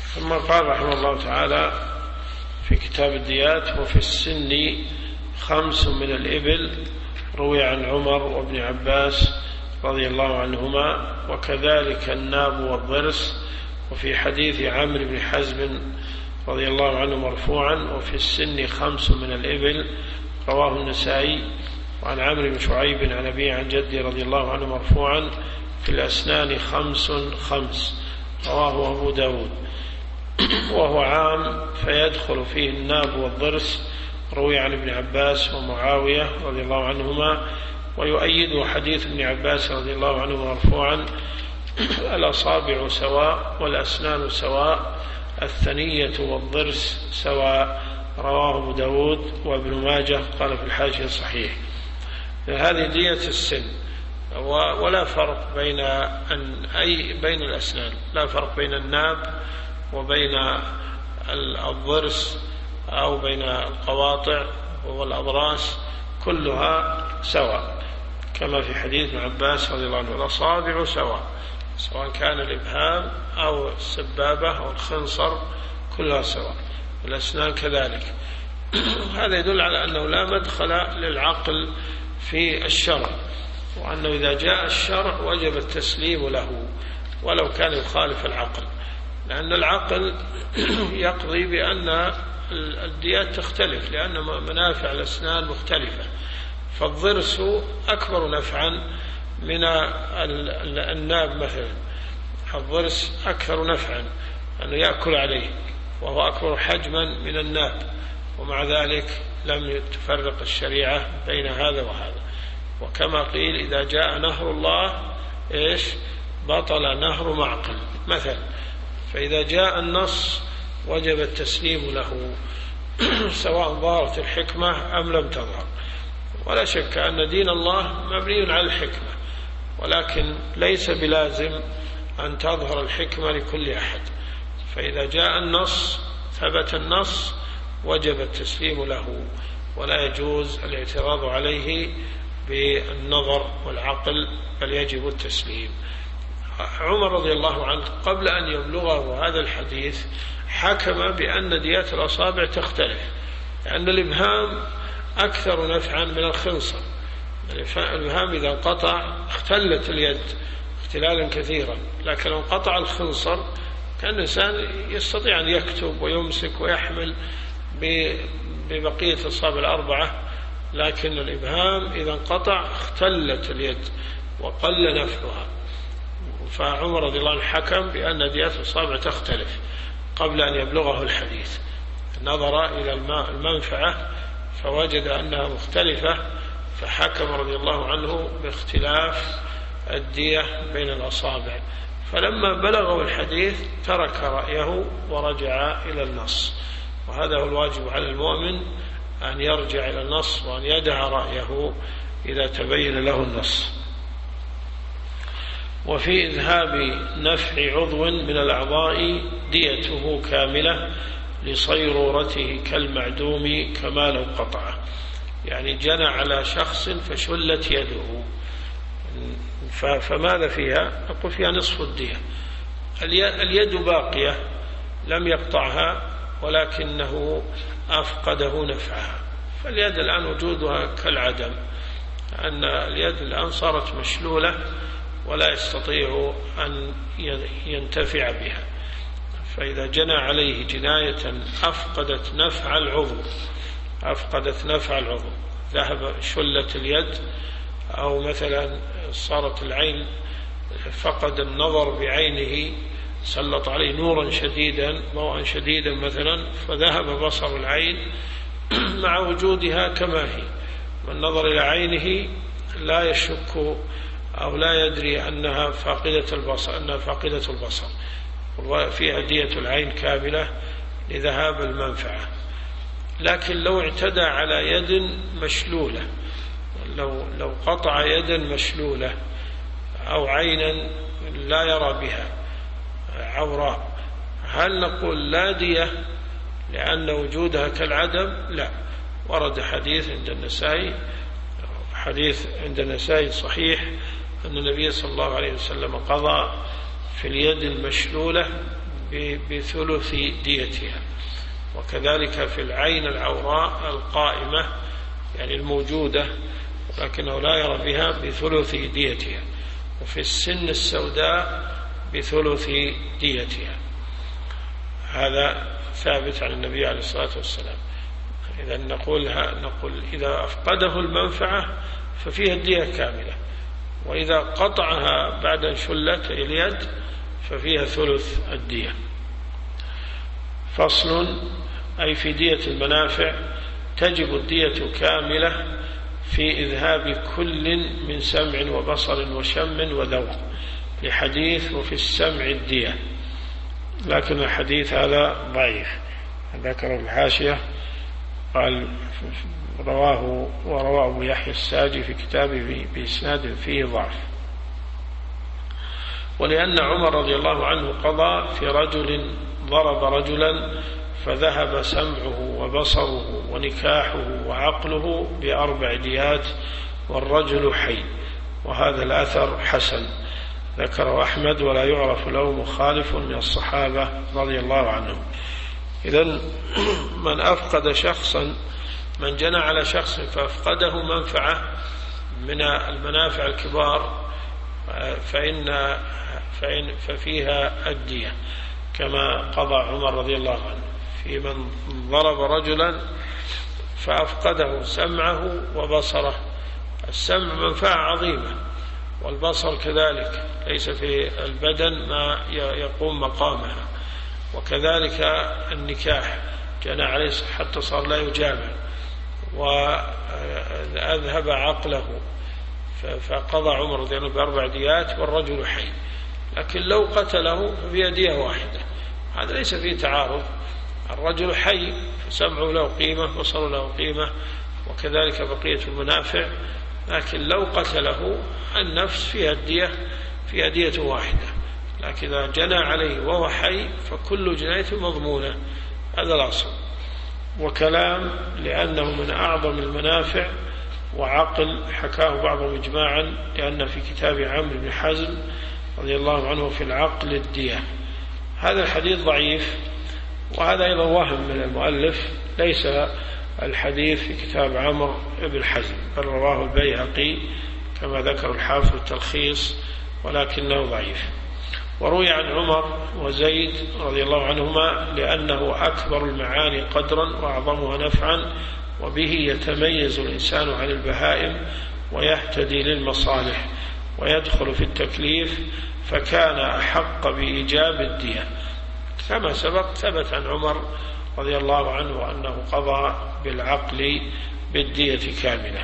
ثم قال رحمه الله تعالى في كتاب الديات: وفي السن 5 من الإبل، روي عن عمر وابن عباس رضي الله عنهما، وكذلك الناب والضرس. وفي حديث عمرو بن حزم رضي الله عنه مرفوعا: وفي السن 5 من الإبل، رواه النسائي. وعن عمرو بن شعيب عن أبيه عن جدي رضي الله عنه مرفوعا: في الأسنان 5 رواه أبو داود. وهو عام فيدخل فيه الناب والضرس، روي عن ابن عباس ومعاوية رضي الله عنهما. ويؤيد حديث ابن عباس رضي الله عنه مرفوعا: الأصابع سواء والأسنان سواء، الثنية والضرس سواء، رواه أبو داود وابن ماجه. قال في الحاشية صحيح. هذه دية السن، ولا فرق بين الأسنان، لا فرق بين الناب وبين الضرس أو بين القواطع والأضراس، كلها سواء، كما في حديث ابن عباس رضي الله عنه: الأصابع سواء كان الإبهام أو السبابة أو الخنصر، كلها سواء. الأسنان كذلك. هذا يدل على أنه لا مدخل للعقل في الشرع، وأنه إذا جاء الشرع وجب التسليم له ولو كان يخالف العقل، لأن العقل يقضي بأن الديات تختلف، لأن منافع الأسنان مختلفة. فالضرس أكبر نفعا من الناب مثلا، الضرس أكثر نفعا أنه يأكل عليه، وهو أكبر حجما من الناب، ومع ذلك لم تفرق الشريعة بين هذا وهذا. وكما قيل: إذا جاء نهر الله بطل نهر معقل مثلا. فإذا جاء النص وجب التسليم له سواء ظهرت الحكمة أم لم تظهر. ولا شك أن دين الله مبني على الحكمة، ولكن ليس بلازم أن تظهر الحكمة لكل أحد. فإذا جاء النص ثبت النص وجب التسليم له، ولا يجوز الاعتراض عليه بالنظر والعقل، بل يجب التسليم. عمر رضي الله عنه قبل أن يبلغه هذا الحديث حكم بأن ديات الأصابع تختلف، لأن الإبهام أكثر نفعا من الخنصر. الإبهام إذا انقطع اختلت اليد اختلالا كثيرا، لكن لو انقطع الخنصر كان الإنسان يستطيع أن يكتب ويمسك ويحمل ببقية الأصابع الأربعة، لكن الإبهام إذا انقطع اختلت اليد وقل نفعها. فعمر رضي الله عنه حكم بأن ديات الأصابع تختلف قبل أن يبلغه الحديث، نظر إلى المنفعة فوجد أنها مختلفة، فحكم رضي الله عنه باختلاف الدية بين الأصابع. فلما بلغه الحديث ترك رأيه ورجع إلى النص، وهذا هو الواجب على المؤمن، أن يرجع إلى النص وأن يدع رأيه إذا تبين له النص. وفي إذهاب نفع عضو من الأعضاء ديته كاملة لصيرورته كالمعدوم كما لو قطعه، يعني جنى على شخص فشلت يده، فماذا فيها؟ نقول فيها نصف الدية. اليد باقية لم يقطعها ولكنه أفقده نفعها، فاليد الآن وجودها كالعدم، أن اليد الآن صارت مشلولة ولا يستطيع أن ينتفع بها. فإذا جنى عليه جناية أفقدت نفع العضو، ذهب شلت اليد، أو مثلا صارت العين فقد النظر بعينه، سلط عليه نورا شديدا ضوءا شديدا مثلا، فذهب بصر العين مع وجودها كما هي، والنظر إلى عينه لا يشك أو لا يدري أنها فاقدة البصر، وفيها دية العين كاملة لذهاب المنفعة. لكن لو اعتدى على يد مشلولة، لو قطع يدا مشلولة أو عينا لا يرى بها عوراء، هل نقول لا دية لأن وجودها كالعدم؟ لا. ورد حديث عند النسائي صحيح أن النبي صلى الله عليه وسلم قضى في اليد المشلولة بثلث ديتها. وكذلك في العين العوراء القائمة يعني الموجودة ولكنه لا يرى بها بثلث ديتها، وفي السن السوداء بثلث ديتها. هذا ثابت عن النبي عليه الصلاة والسلام. إذا نقول إذا أفقده المنفعة ففيها الدية كاملة، وإذا قطعها بعد أن شلت اليد ففيها ثلث الدية. فصل: أي في دية المنافع تجب الدية كاملة في إذهاب كل من سمع وبصر وشم وذوق، لحديث وفي السمع الدية، لكن الحديث هذا ضعيف. ذكر الحاشية قال ورواه أبو يحيى الساجي في كتابه بإسناد فيه ضعف. ولأن عمر رضي الله عنه قضى في رجل ضرب رجلا فذهب سمعه وبصره ونكاحه وعقله ب4 ديات والرجل حي، وهذا الأثر حسن، ذكره أحمد ولا يعرف له مخالف من الصحابة رضي الله عنهم. إذن من أفقد شخصا، من جنى على شخص فأفقده منفعة من المنافع الكبار ففيها الدية، كما قضى عمر رضي الله عنه في من ضرب رجلا فأفقده سمعه وبصره. السمع منفعة عظيمة، والبصر كذلك ليس في البدن ما يقوم مقامها، وكذلك النكاح جنى عليه حتى صار لا يجامع وأذهب عقله، فقضى عمر رضي الله عنه ب4 ديات والرجل حي. لكن لو قتله ففي دية واحدة، هذا ليس فيه تعارض. الرجل حي فسمعه له قيمة، بصره له قيمة، وكذلك بقية المنافع. لكن لو قتله النفس فيها دية واحدة، لكن إذا جنى عليه وهو حي فكل جناية مضمونة، هذا الأصل. وكلام لأنه من أعظم المنافع، وعقل حكاه بعضهم إجماعا، لأن في كتاب عمرو بن حزم رضي الله عنه في العقل الدية. هذا الحديث ضعيف، وهذا أيضا وهم من المؤلف، ليس الحديث في كتاب عمرو بن حزم بل رواه البيهقي كما ذكر الحافظ التلخيص، ولكنه ضعيف. وروي عن عمر وزيد رضي الله عنهما لأنه أكبر المعاني قدرا وأعظمها نفعا، وبه يتميز الإنسان عن البهائم ويهتدي للمصالح ويدخل في التكليف، فكان أحق بإيجاب الدية. كما سبق ثبت عن عمر رضي الله عنه أنه قضى بالعقل بالدية كاملة.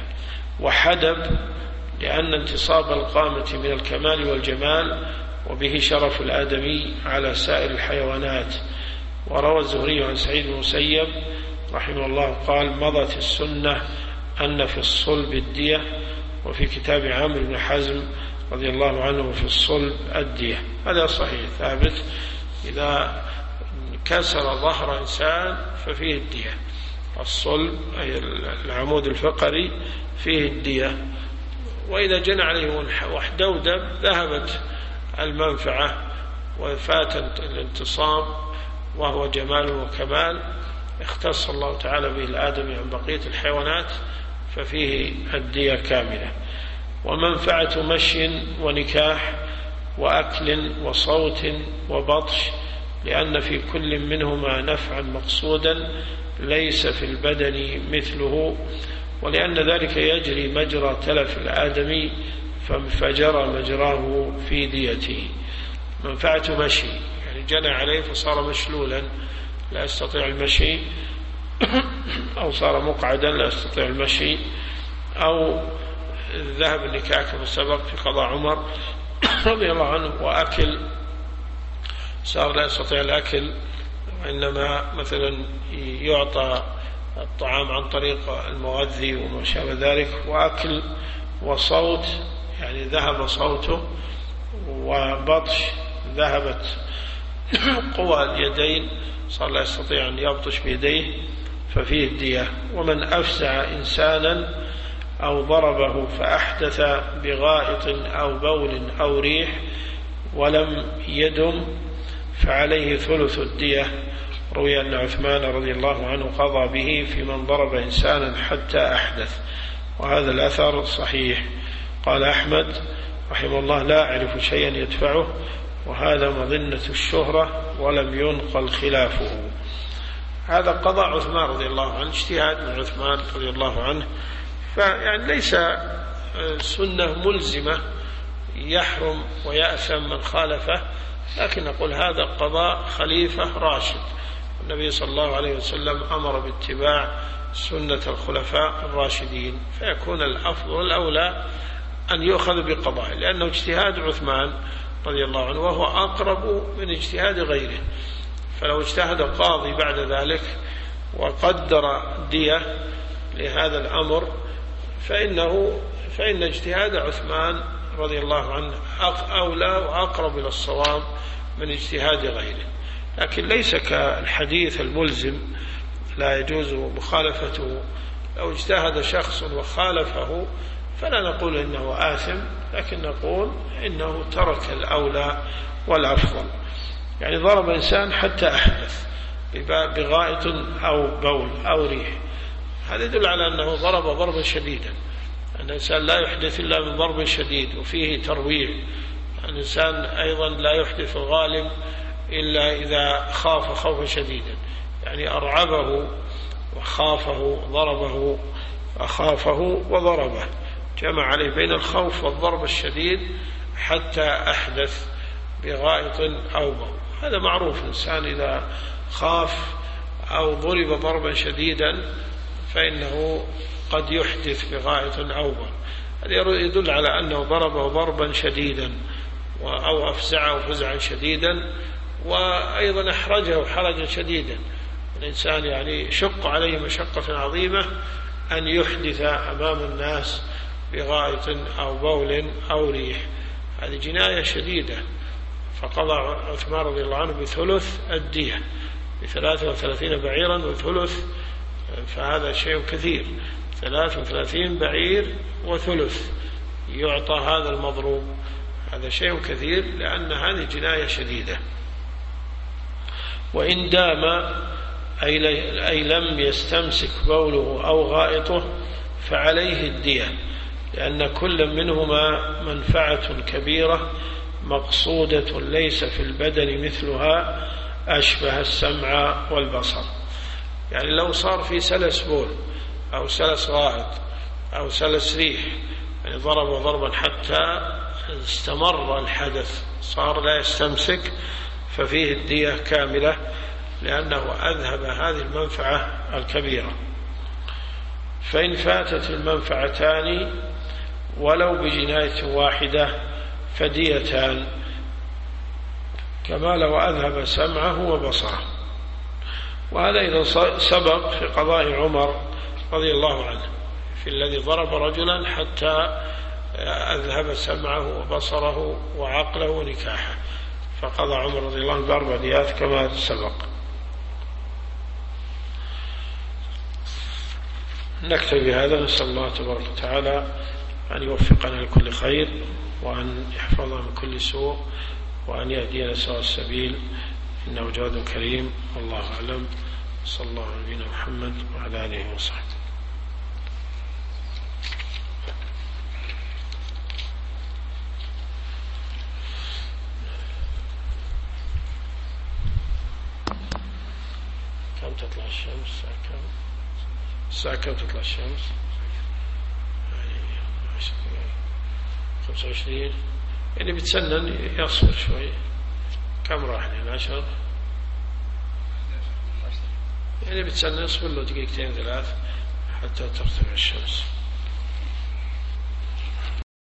وحدب لأن انتصاب القامة من الكمال والجمال، وبه شرف الآدمي على سائر الحيوانات. وروى الزهري عن سعيد بن المسيب رحمه الله قال: مضت السنة أن في الصلب الدية، وفي كتاب عمرو بن حزم رضي الله عنه في الصلب الدية. هذا صحيح ثابت، إذا كسر ظهر إنسان ففيه الدية. الصلب أي العمود الفقري فيه الدية، وإذا جنى عليه وحدودب ذهبت المنفعة وفات الانتصاب، وهو جمال وكمال اختص الله تعالى به الآدمي عن بقية الحيوانات، ففيه الدية كاملة. ومنفعة مشي ونكاح وأكل وصوت وبطش، لأن في كل منهما نفعا مقصودا ليس في البدن مثله، ولأن ذلك يجري مجرى تلف الآدمي فجرى مجراه في ديته. منفعة مشي يعني جنى عليه فصار مشلولا لا يستطيع المشي، أو صار مقعدا لا يستطيع المشي، أو ذهب النكاح كما سبق في قضاء عمر رضي الله عنه. وأكل صار لا يستطيع الأكل، وإنما مثلا يعطى الطعام عن طريق المغذي وما شابه ذلك. وأكل وصوت يعني ذهب صوته، وبطش ذهبت قوى اليدين، صار لا يستطيع أن يبطش بيديه ففيه الدية. ومن أفزع إنسانا أو ضربه فأحدث بغائط أو بول أو ريح ولم يدم فعليه ثلث الدية. روي أن عثمان رضي الله عنه قضى به في من ضرب إنسانا حتى أحدث، وهذا الأثر صحيح. قال أحمد رحمه الله: لا أعرف شيئا يدفعه، وهذا مظنة الشهرة ولم ينقل خلافه. هذا قضاء عثمان رضي الله عنه، اجتهاد من عثمان رضي الله عنه، فيعني ليس سنة ملزمة يحرم ويأثم من خالفه، لكن نقول هذا قضاء خليفة راشد. النبي صلى الله عليه وسلم أمر باتباع سنة الخلفاء الراشدين، فيكون الأفضل والأولى أن يؤخذ بقضائه، لأنه اجتهاد عثمان رضي الله عنه وهو أقرب من اجتهاد غيره. فلو اجتهد قاضي بعد ذلك وقدر دية لهذا الأمر فإن اجتهاد عثمان رضي الله عنه أولى وأقرب إلى الصواب من اجتهاد غيره. لكن ليس كالحديث الملزم لا يجوز مخالفته. لو اجتهد شخص وخالفه فلا نقول إنه آثم، لكن نقول إنه ترك الأولى والأفضل. يعني ضرب إنسان حتى أحدث بغائط أو بول أو ريح، هذا يدل على أنه ضرب ضربا شديدا. الإنسان لا يحدث إلا من ضرب شديد وفيه ترويع. الإنسان أيضا لا يحدث الغالب إلا إذا خاف خوفا شديدا، يعني أرعبه وخافه، ضربه أخافه وضربه، جمع عليه بين الخوف والضرب الشديد حتى أحدث بغائط أو بول. هذا معروف، الإنسان إذا خاف أو ضرب ضربا شديدا فإنه قد يحدث بغائط أو بول. هذا يدل على أنه ضربه ضربا شديدا أو أفزعه فزعا شديدا، وأيضا أحرجه حرجا شديدا. الإنسان يعني شق عليه مشقة عظيمة أن يحدث أمام الناس بغائط أو بول أو ريح، هذه جناية شديدة. فقضى عثمان رضي الله عنه بثلث الدية، ب33 بعيرا وثلث، فهذا شيء كثير. 33 بعير وثلث يعطى هذا المضروب، هذا شيء كثير، لأن هذه جناية شديدة. وإن دام أي لم يستمسك بوله أو غائطه فعليه الدية، لأن كل منهما منفعة كبيرة مقصودة ليس في البدن مثلها أشبه السمع والبصر. يعني لو صار في سلس بول أو سلس غائط أو سلس ريح، يعني ضرب ضربا حتى استمر الحدث صار لا يستمسك، ففيه الدية كاملة، لأنه أذهب هذه المنفعة الكبيرة. فإن فاتت المنفعتان ولو بجناية واحدة فديتان، كما لو أذهب سمعه وبصره. وهذا إذا سبق في قضاء عمر رضي الله عنه في الذي ضرب رجلا حتى أذهب سمعه وبصره وعقله ونكاحه، فقضى عمر رضي الله عنه ب4 ديات كما سبق. نكتفي بهذا، نسأل الله تبارك وتعالى أن يوفقنا لكل خير، وأن يحفظنا من كل سوء، وأن يهدينا سواء السبيل، إنه جواد كريم. والله أعلم. صلى الله على نبينا محمد وعلى آله وصحبه. كم تطلع الشمس؟ الساعة كم تطلع الشمس؟ 25. يعني بتسنن يصبر شوي. كم راح لين 10؟ يعني بتسنن يصبر له دقيقتين 3 حتى ترتفع الشمس.